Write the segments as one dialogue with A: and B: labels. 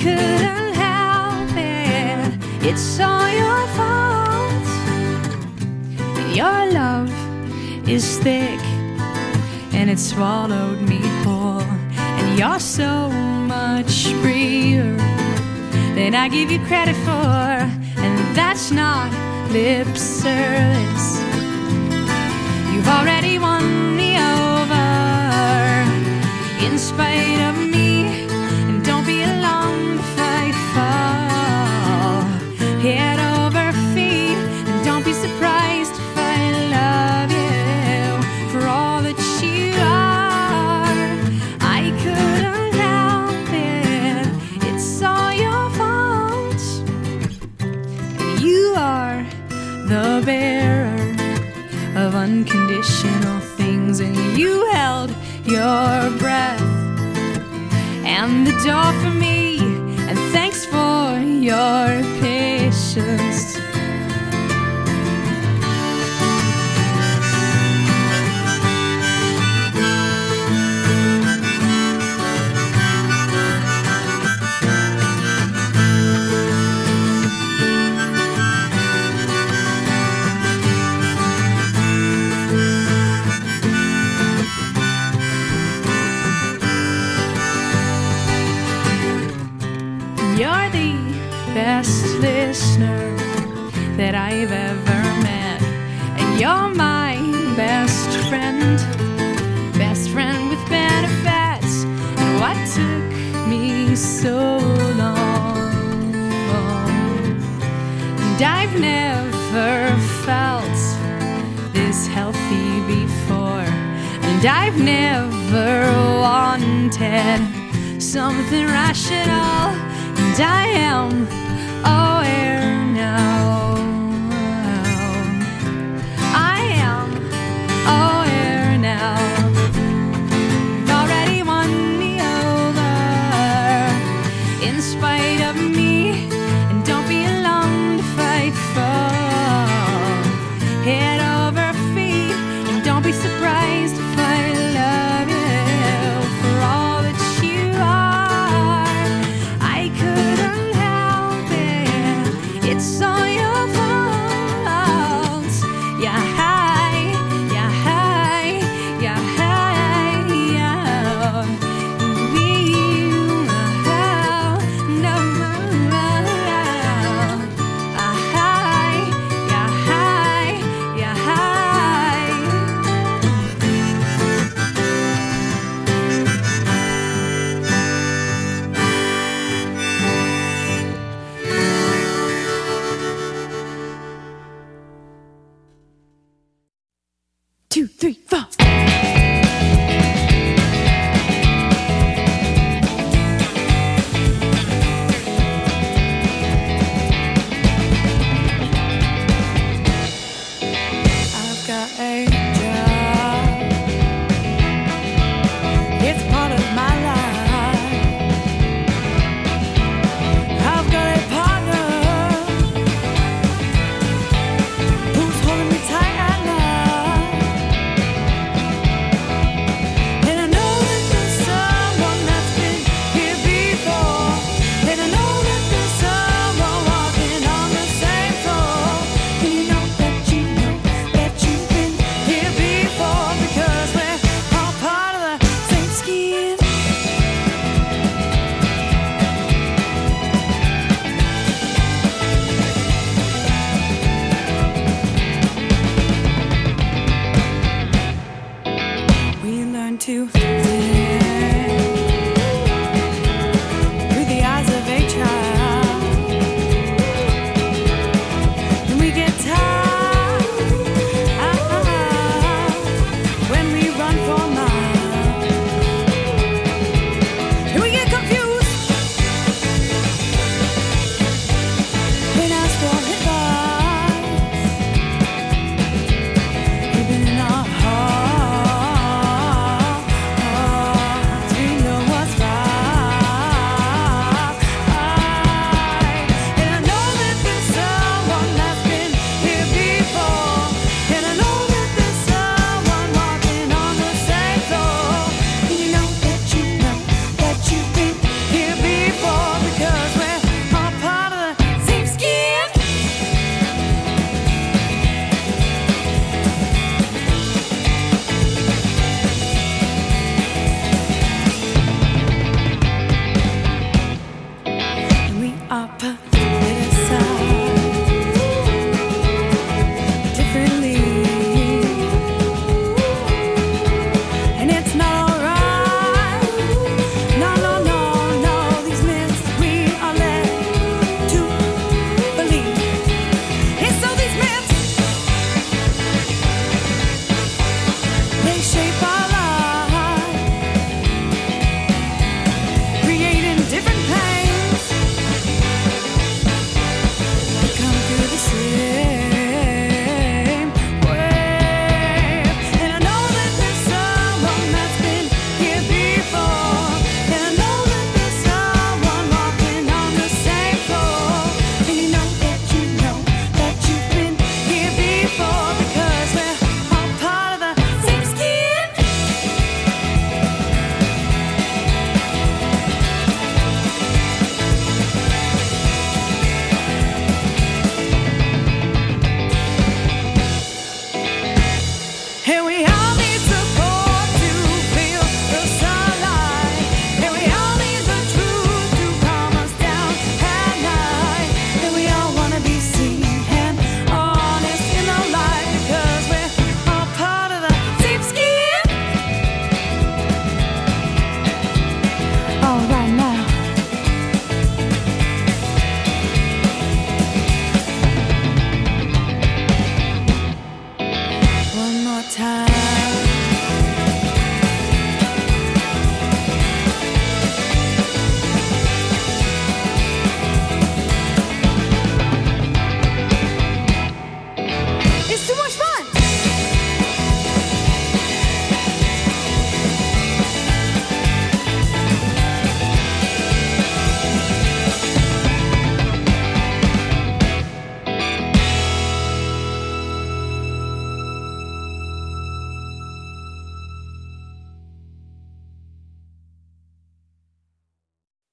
A: couldn't help it. It's all your fault. Your love is thick and it swallowed me whole. And you're so much freer than I give you credit for. And that's not lip service. You've already won me over in spite of me. And don't be alarmed if I fall head over feet. And don't be surprised if I love you for all that you are. I couldn't help it. It's all your fault. You are the bearer of unconditional things, and you held your breath and the door for me, and thanks for your patience. You're the best listener that I've ever met, and you're my best friend with benefits. And what took me so long? And I've never felt this healthy before, and I've never wanted something rational. And I am aware now. I am aware now. You've already won me over in spite of me. And don't be alarmed if I fall head over feet. And don't be surprised if I love you for all that you are. I couldn't help it. It's all your fault. Yeah, hi, yeah, hi, yeah, hi, yeah. We, no, hi, yeah, hi, yeah, hi. 2, 3, 4. I've got a job. It's part of my life. I've got a partner who's holding me tight at night.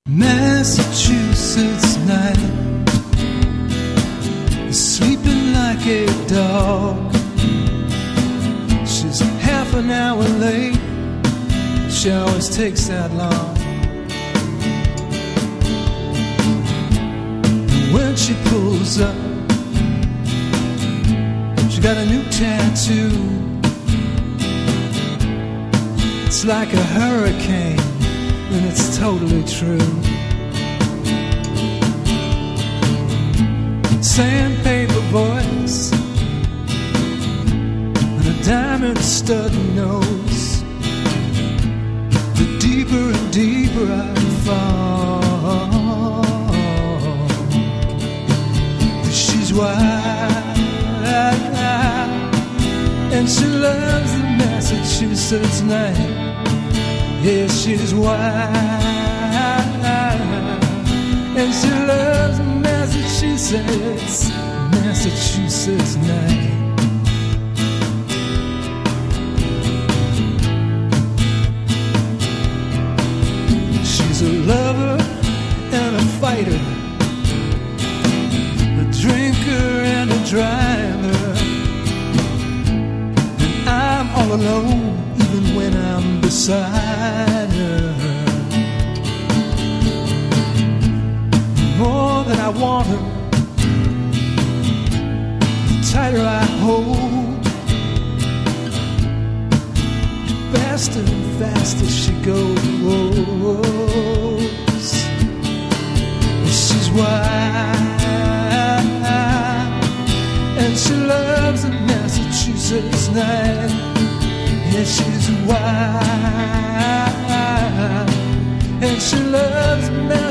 B: Massachusetts night, sleeping like a dog. She's half an hour late. She always takes that long. When she pulls up, she got a new tattoo. It's like a hurricane, and it's totally true. Sandpaper voice and a diamond stud nose. The deeper and deeper I fall, she's wild, and she loves the Massachusetts night. Yeah, she's wild, and she loves Massachusetts night. She's a lover and a fighter, a drinker and a driver, and I'm all alone even when I'm beside her. More than I want her, the tighter I hold, the faster and faster she goes. She's wild, and she loves the Massachusetts night. Yeah, she's wild, and she loves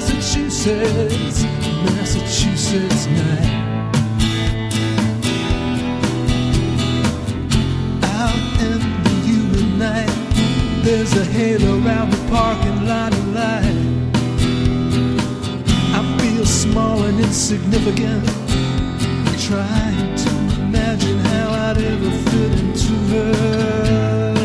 B: Massachusetts night. Out in the humid night, there's a halo around the parking lot of light. I feel small and insignificant, trying to imagine how I'd ever fit into her.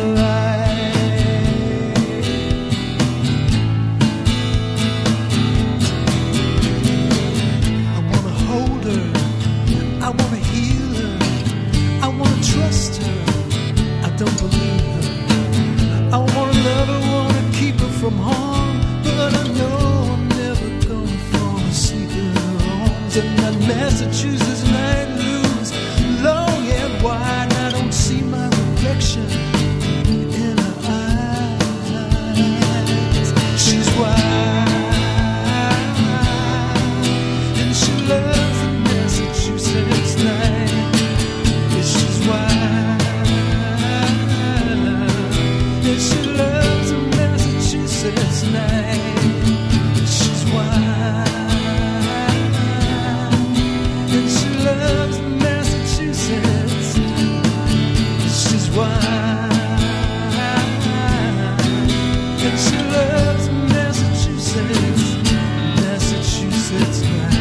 B: From harm, but I know I'm never gonna fall asleep in her arms. And that Massachusetts night looms long and wide. I don't see my reflection in her eyes. She's wild, and she loves the Massachusetts night. Yeah, she's wild, and she loves the Massachusetts night. She's wild, and she loves Massachusetts. She's wild, and she loves Massachusetts night.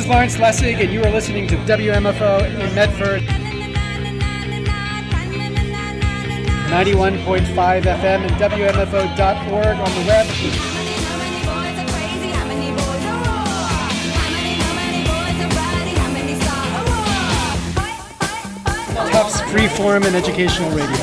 C: Lawrence Lessig, and you are listening to WMFO in Medford. 91.5 FM and WMFO.org on the web. Tufts Freeform and Educational Radio.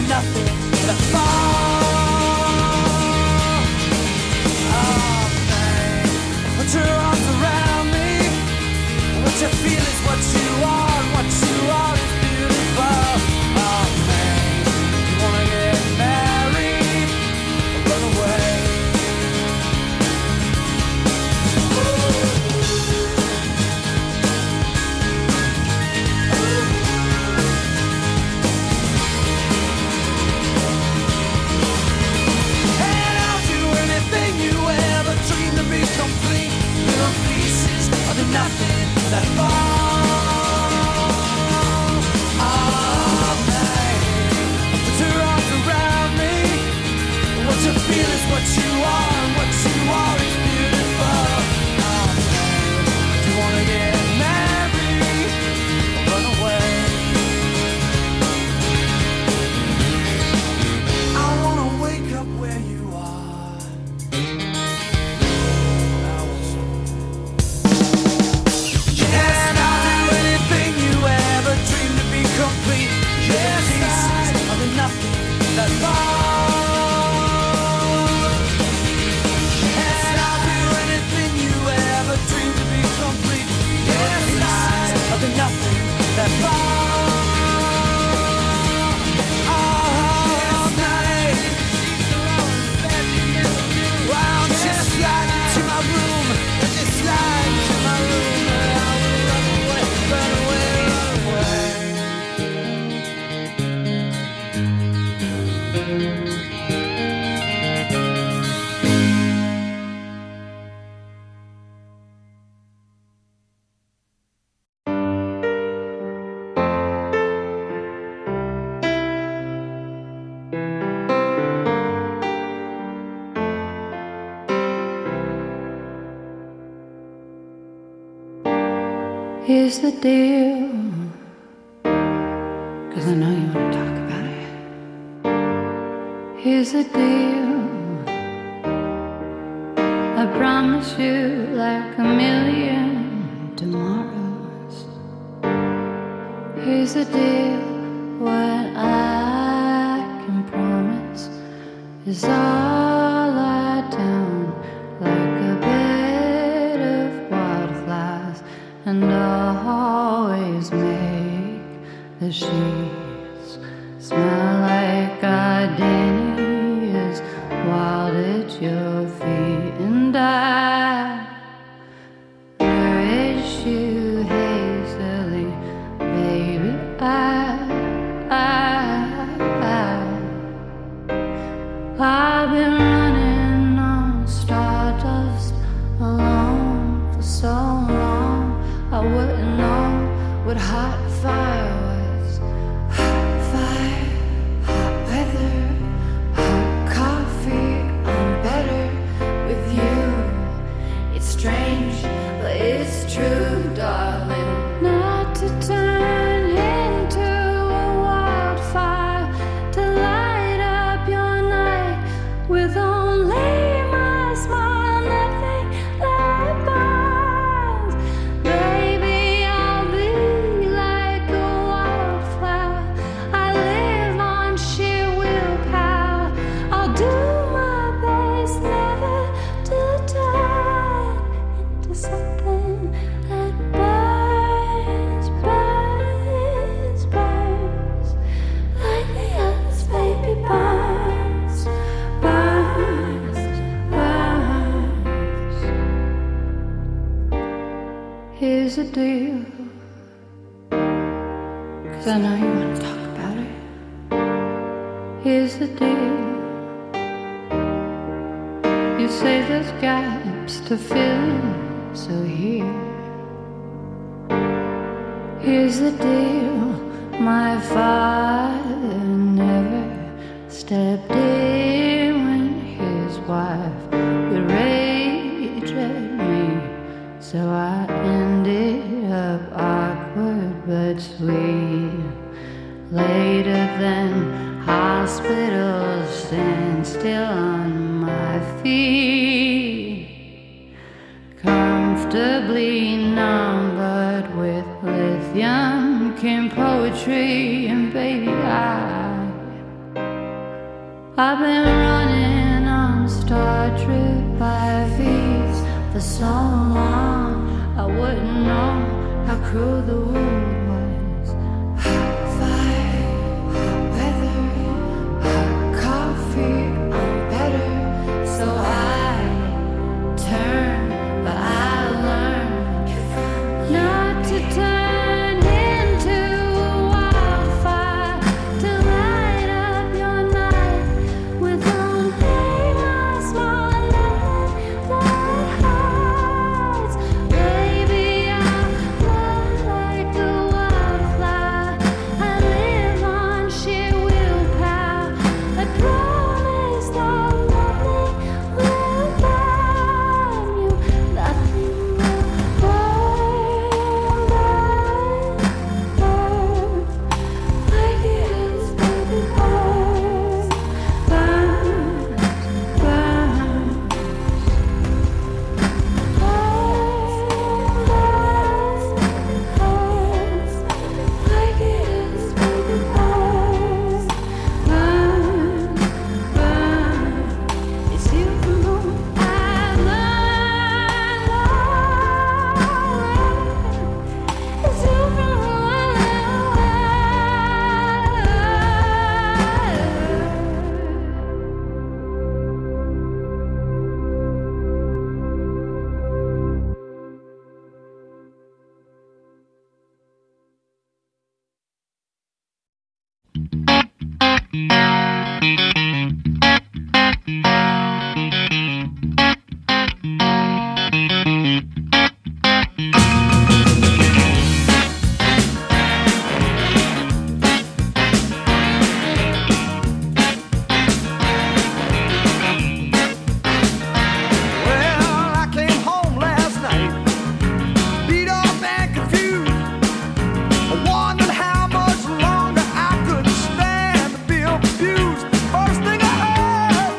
B: than nothing but a fall. Oh man, put your arms around me. What you feel is what you are, and what you are is beautiful. Oh man, you wanna get married or run away? And I'll do anything you ever dreamed to be complete. Little pieces of the nothing that fall. Oh man, put your arms around me. What you feel is what you are, and what you are is beautiful. Oh man, do you wanna get married or run away? I wanna wake up where you are. Yes, I'll do anything you ever dreamed to be complete. Yes, pieces of the nothing that fall. Yes, I'll do anything you ever dreamed to be complete. Yes, pieces of the nothing that fall. Oh, night. Why don't you slide into my room? Just slide into my room. I will run away, run away, run away.
A: Here's the deal, 'cause I know you want to talk about it. Here's the deal, I promise you like a million tomorrows. Here's the deal, what I can promise is I'll lie down like a bed of wildflowers, and I'll always make the sheets smell like gardenias wild at your feet. And I nourish you hazily, baby. I've been running on stardust alone for so long. I wouldn't know what hot fire was. Hot fire, hot weather, hot coffee. I'm better with you. It's strange, but it's true, darling. Not to turn into a wildfire, to light up your night with only my smile, nothing that burns. Baby, I'll be like a wildflower. I live on sheer willpower. I'll do my best never to turn into something that burns, burns, burns, like the others, baby, burns, burns, burns. Here's the deal, 'cause I know you want to talk about it. Here's the deal, you say there's gaps to fill in, so here's the deal. My father never stepped in when his wife would rage at me, so I ended up awkward but sweet. Later than hospitals, stand still on my feet, comfortably numbered with lithium came poetry, and baby, I I've been running on Star Trek by feet for so long, I wouldn't know how cruel the world was. Hot fire, hot weather, hot coffee, I'm better. So I turn, but I learn not to turn into a wildfire to light up your night with only my small lighthouse. Baby, I'm not like a wildfire. I live on sheer willpower. I promise that nothing will burn you. Nothing will burn like it is, baby, burn, burn, burn. Like it is, baby, burn, burn, burn. It's you from whom I learn. It's you from whom
B: Well, I came home last night, beat up and confused. I wondered how much longer I could stand to be abused. First thing I heard,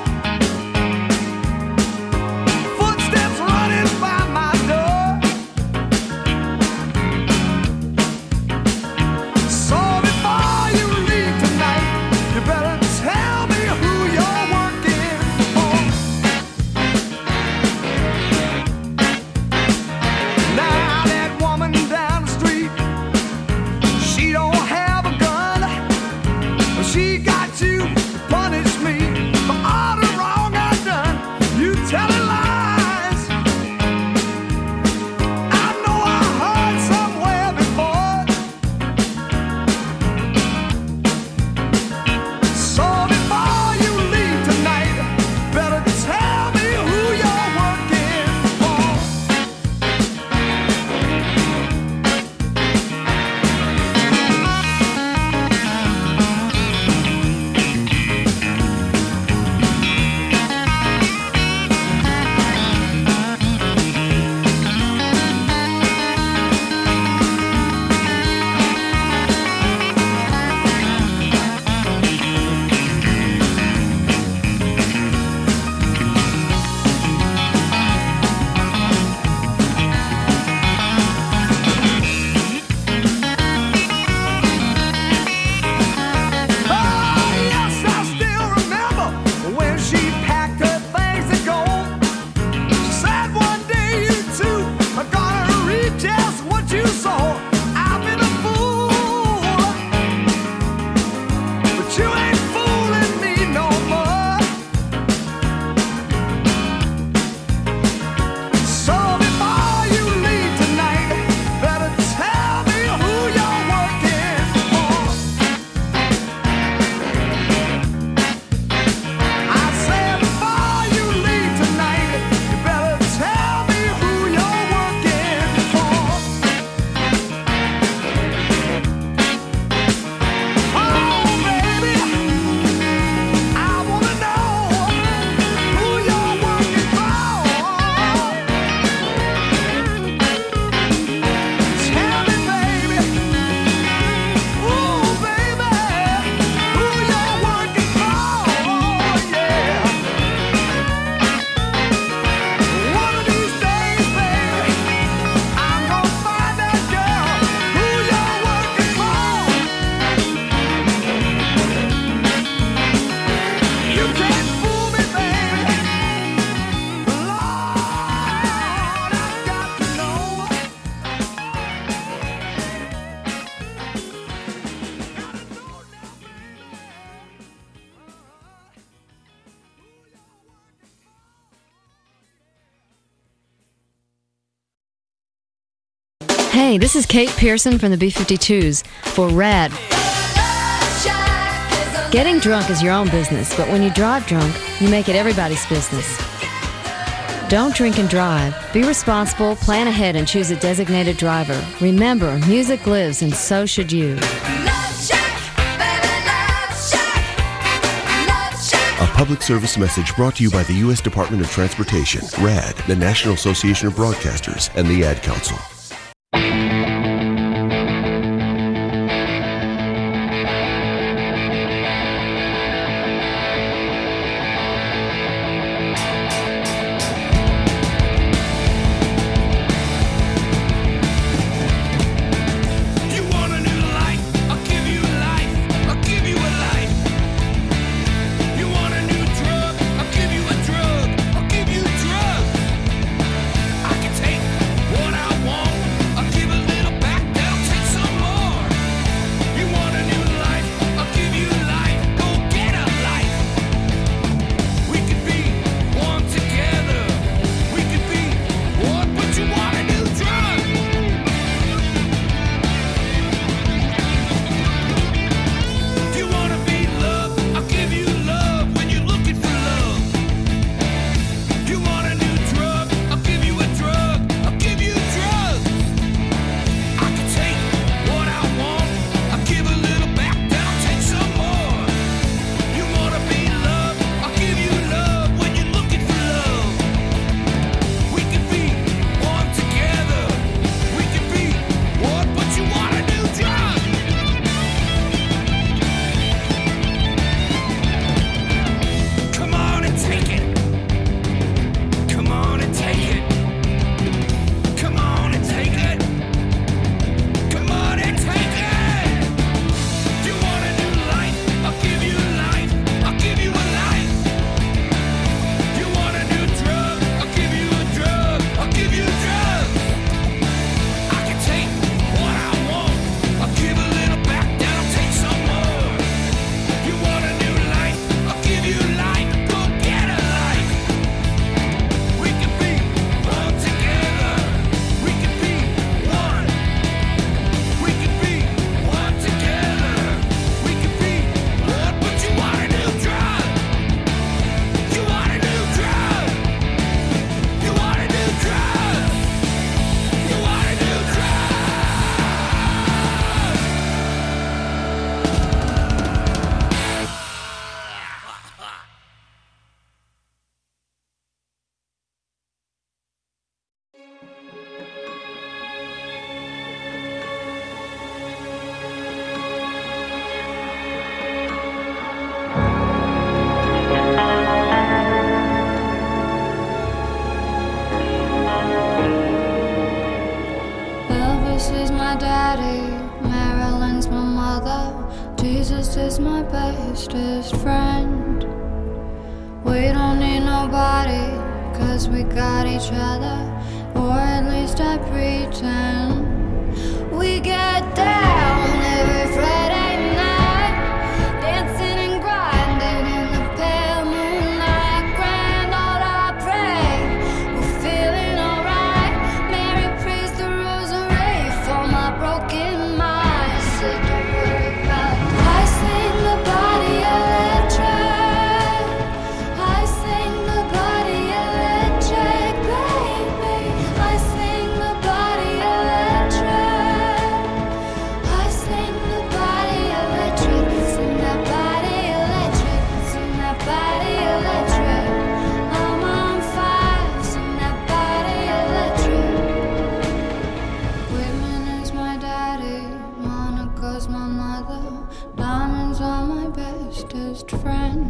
B: footsteps running by my door. So before you leave tonight, you better tell me who you're working for. Now that woman down the street, she don't have a gun, but she got you to punish me for all the wrong I've done. You telling lies. I know I heard somewhere before. So before you leave tonight, better tell me who you're working for.
D: Hey, this is Kate Pearson from the B-52s for RAD. Getting drunk is your own business, but when you drive drunk, you make it everybody's business. Don't drink and drive. Be responsible, plan ahead, and choose a designated driver. Remember, music lives, and so should you.
E: A public service message brought to you by the U.S. Department of Transportation, RAD, the National Association of Broadcasters, and the Ad Council.
F: Jesus is my bestest friend. We don't need nobody, 'cause we got each other, or at least I pretend. We get down every Friday night, dancing and grinding in the pale moonlight. Grand old I pray, we're feeling alright. Mary prays the rosary for my broken mind. So don't worry about it. I sing the body electric. I sing the body electric, baby. I sing the body electric. I sing the body electric. Sing that body electric. Sing that body electric. I'm on fire. Sing that body electric. Whitman is my daddy. Monica's my mother. Diamonds are my bestest friend.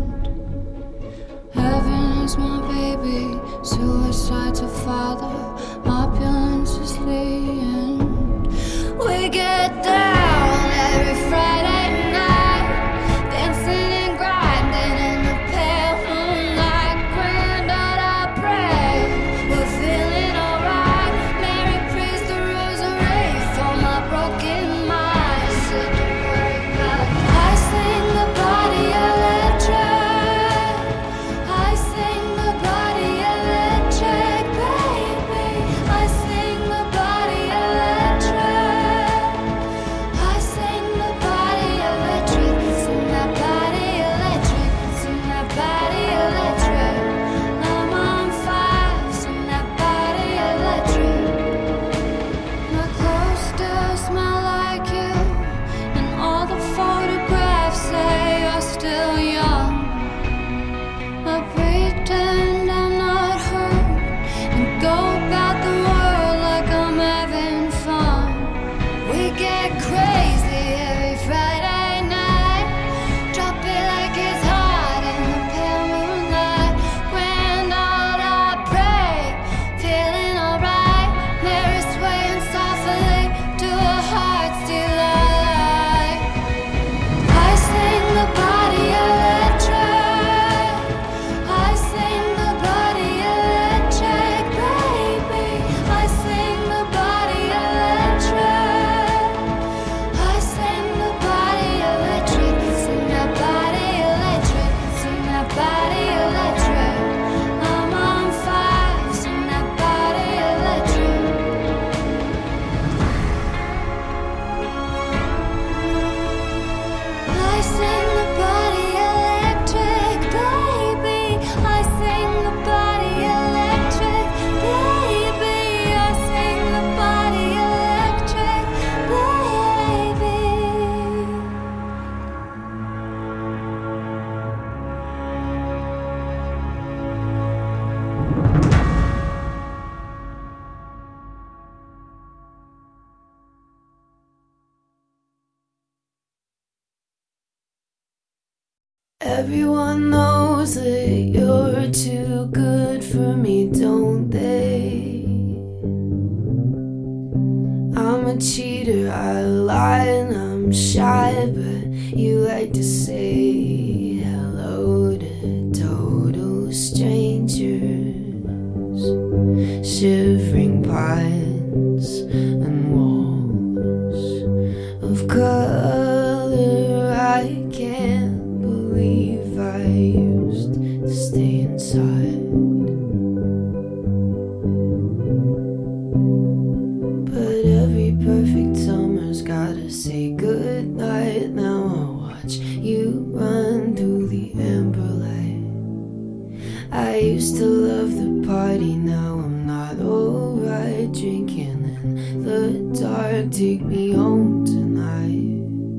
F: Heaven is my baby. Suicide's a father. Opulence is the end. We get down every Friday night, dancing and grinding in the pale moonlight. Grand old I pray, we're feeling alright. Mary prays the rosary for my broken mind. So don't worry about it. I sing the body electric. I sing the body electric, baby. I sing the body electric.
G: Everyone knows that you're too good for me, don't they? I'm a cheater, I lie and I'm shy, but you like to say hello to total strangers. Shivering pines and walls of color, I can't believe I used to stay inside. But every perfect summer's gotta say goodnight. Now I'll watch you run through the amber light. I used to love the party, now I'm not alright. Drinking in the dark, take me home tonight.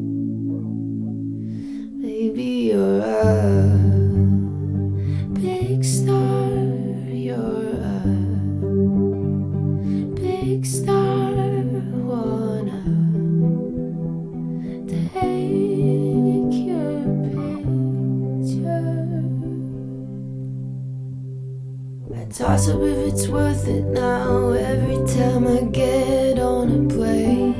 G: Baby, you're a big star, you're a big star. Wanna take your picture. I toss up if it's worth it now. Every time I get on a plane,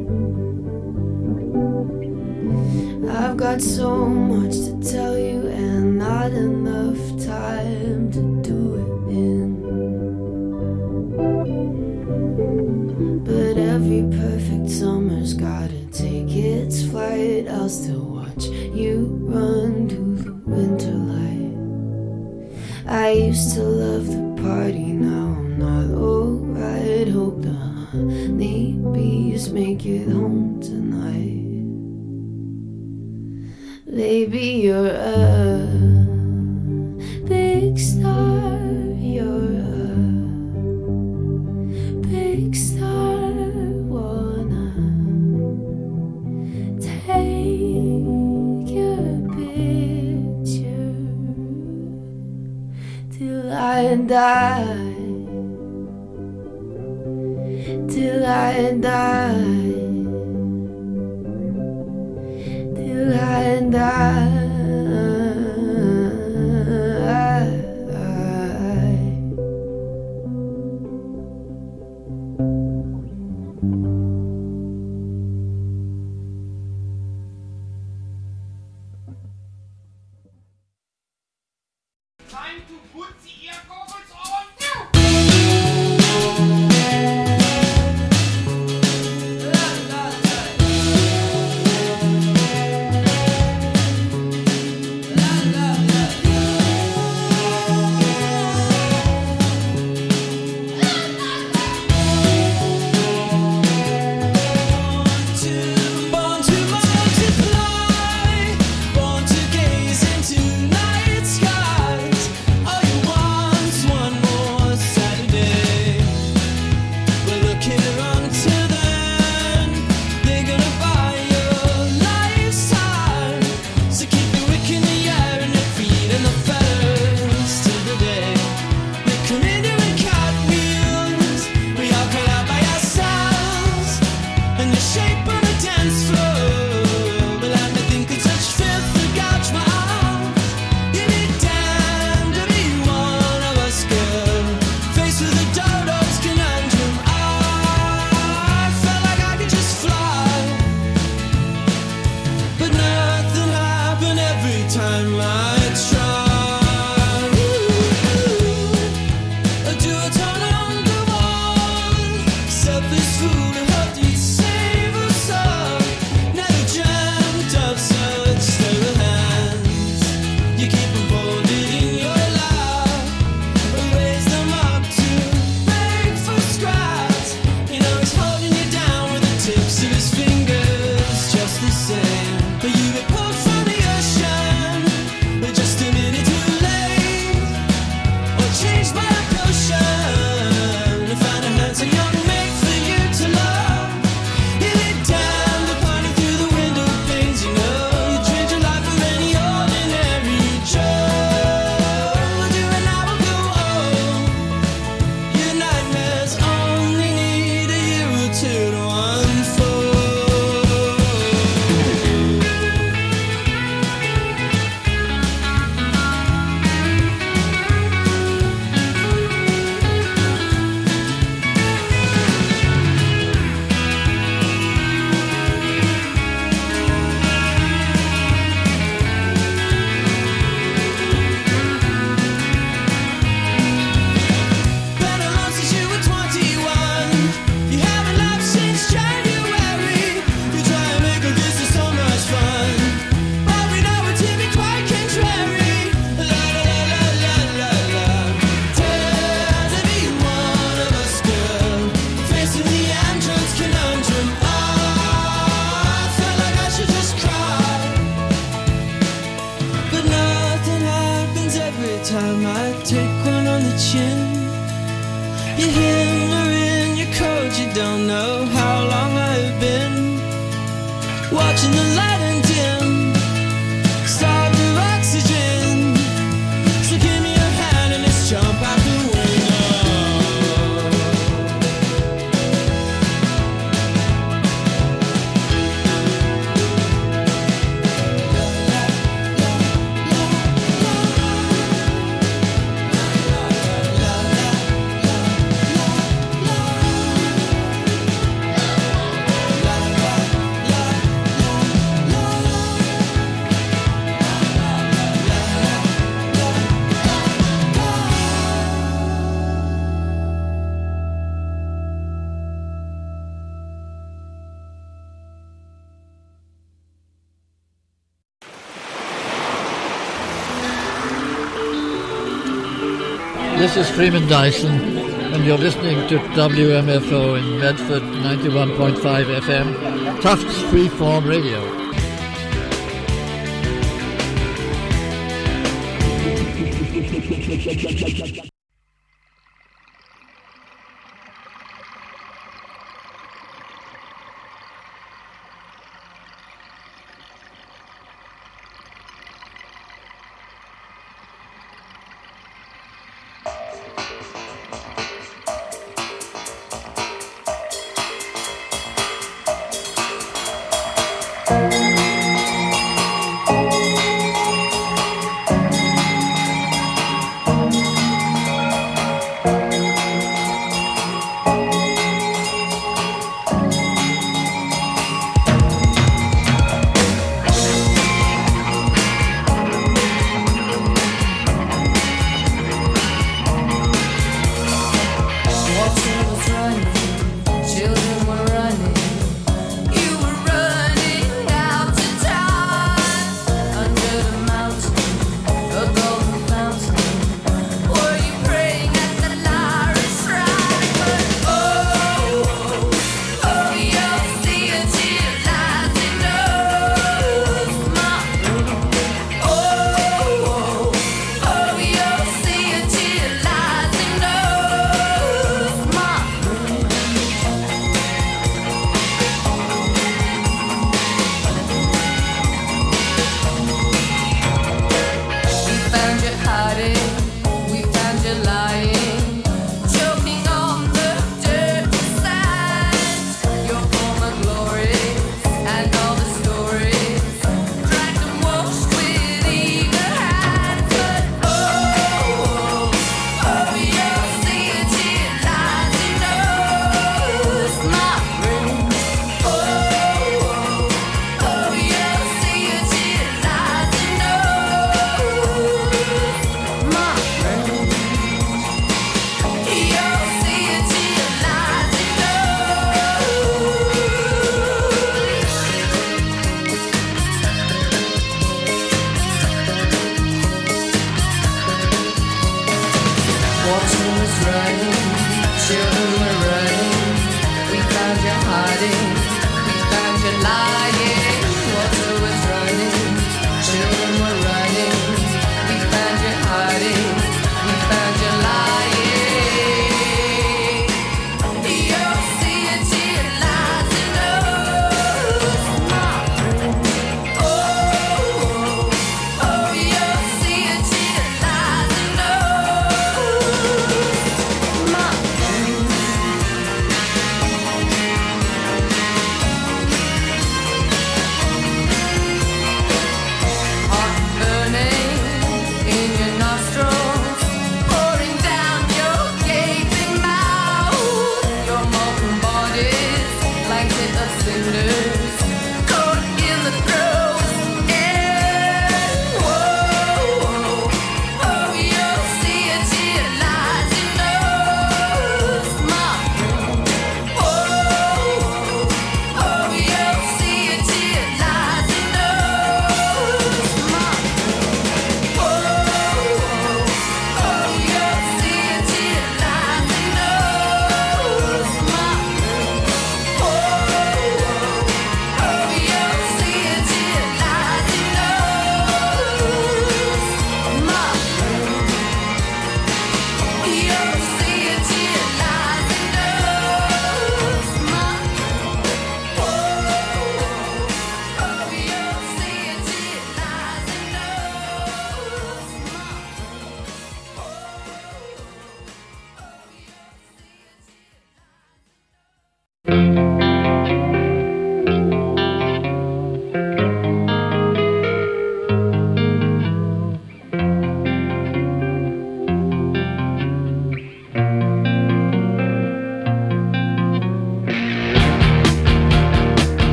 G: I've got so much to tell you and not enough time to do it in. But every perfect summer's gotta take its flight. I'll still watch you run through the winter light. I used to love the party, now I'm not alright. Hope the honey bees make it home tonight. Baby, you're a big star, you're a big star. Wanna take your picture till I die, till I die, till I die.
H: Time to put the ear goggles on.
B: But you get pulled from the ocean time I take one on the chin. You're hindering your cold, you don't know how long I've been watching the light and dim, starved of oxygen. So give me your hand and let's jump out the window.
I: This is Freeman Dyson, and you're listening to WMFO in Medford 91.5 FM, Tufts Freeform Radio.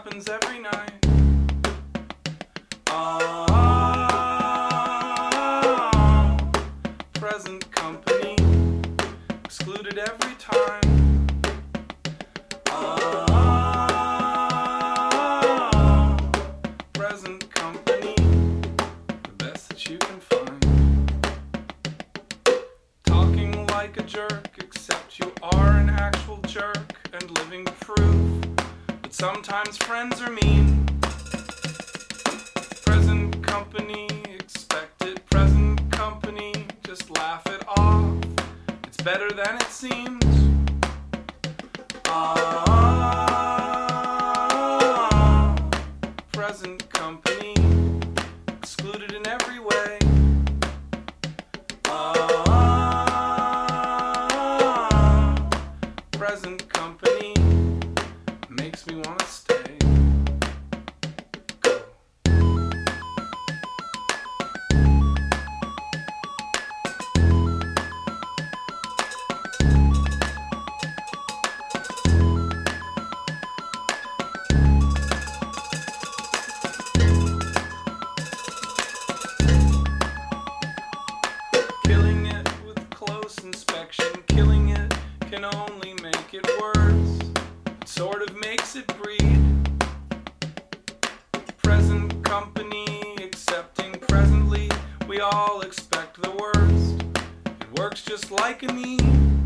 J: happens every night. Present company excluded every time. Present company, the best that you can find. Talking like a jerk, except you are an actual jerk, and living proof that sometimes friends are mean. Present company, expect it. Present company, just laugh it off. It's better than it seems. Present company, excluded in every way. Present company makes me want to stay. Go. Killing it with close inspection, killing it can only make it worse. It sort of makes it breed. Present company accepting presently, we all expect the worst. It works just like a need.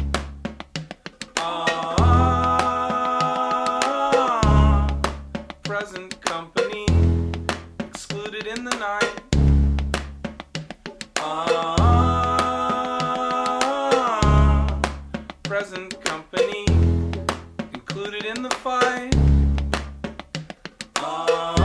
J: Present company excluded in the night. Present company included in the fight.